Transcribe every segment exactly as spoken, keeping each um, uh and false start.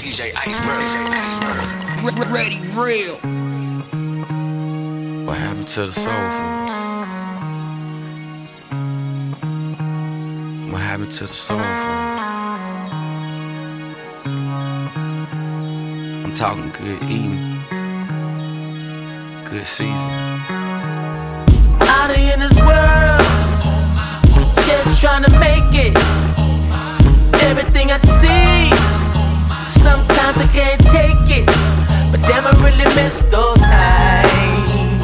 D J Iceberg. Iceberg. Ready, real. What happened to the soul food? What happened to the soul food? I'm talking good eating, good seasons. Out here in this world, just trying to make it. Everything I see, sometimes I can't take it, but damn, I really miss those times.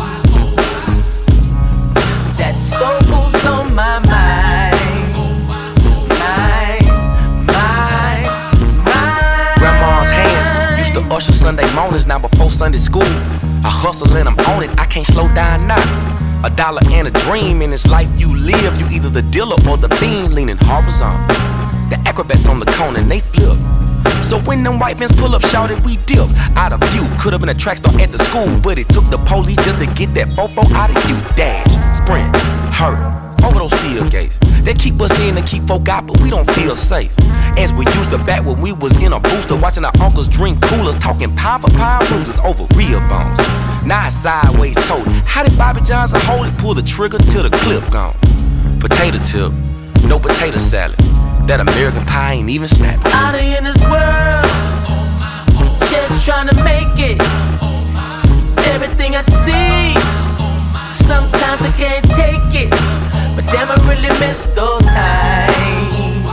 That soul food's on my mind. Mind, mind, mind. Grandma's hands used to usher Sunday mornings. Now before Sunday school, I hustle and I'm on it, I can't slow down now. A dollar and a dream in this life you live. You either the dealer or the fiend leaning horizontal. The acrobats on the cone and they flip. So when them white vans pull up, shouted we dip. Out of view, could've been a track star at the school, but it took the police just to get that fofo out of you. Dash, sprint, hurdle, over those steel gates. They keep us in and keep folk out, but we don't feel safe. As we used to back when we was in a booster, watching our uncles drink coolers, talking pound for pound bruises over real bones. Now it's sideways told. How did Bobby Johnson hold it? Pull the trigger till the clip gone. Potato tip, no potato salad. That American pie ain't even snapping. Out here in this world, just trying to make it. Everything I see, sometimes I can't take it, but damn, I really miss those times.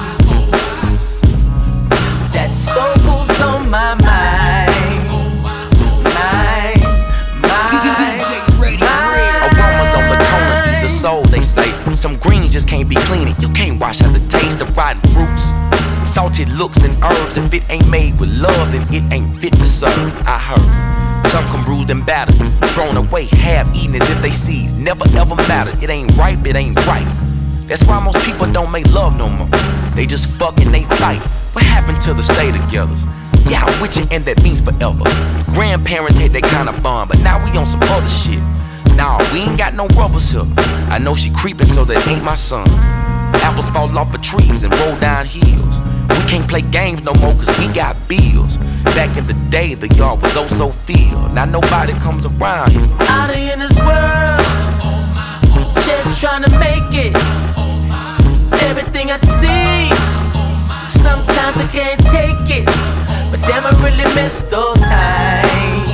That soul food's on my mind. Mind, mind, D J Ready, real. Aromas on the corner ease the soul, they say. Some greens just can't be cleaning. You can't wash out the taste of rotten fruits. Salted looks and herbs. If it ain't made with love, then it ain't fit to serve. I heard some come bruised and battered, thrown away, half eaten as if they seized. Never ever mattered. It ain't ripe, it ain't right. That's why most people don't make love no more. They just fuck and they fight. What happened to the stay togethers? Yeah, I'm with you and that means forever. Grandparents had that kind of bond, but now we on some other shit. Nah, we ain't got no rubbers here. I know she creepin', so that ain't my son. Apples fall off of trees and roll down hills. We can't play games no more cause we got bills. Back in the day, the yard was oh so filled. Now nobody comes around here. Out here in this world, just trying to make it. Everything I see, sometimes I can't take it, but damn, I really miss those times.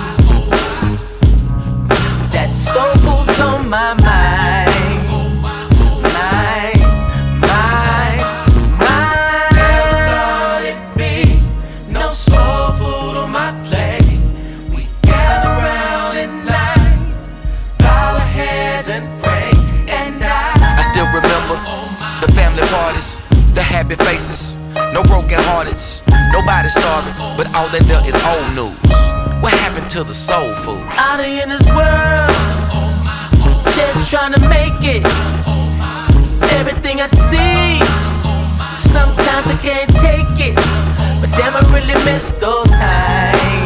That soul food's on my mind. Mind, mind, mind. Never thought it'd be no soul food on my plate. We gather round at night, bow our heads and pray and die. I still remember the family parties, the happy faces, no broken hearteds, nobody starving, but all that there is old news. What happened to the soul food? Out here in this world, just trying to make it. Everything I see, sometimes I can't take it, but damn, I really miss those times.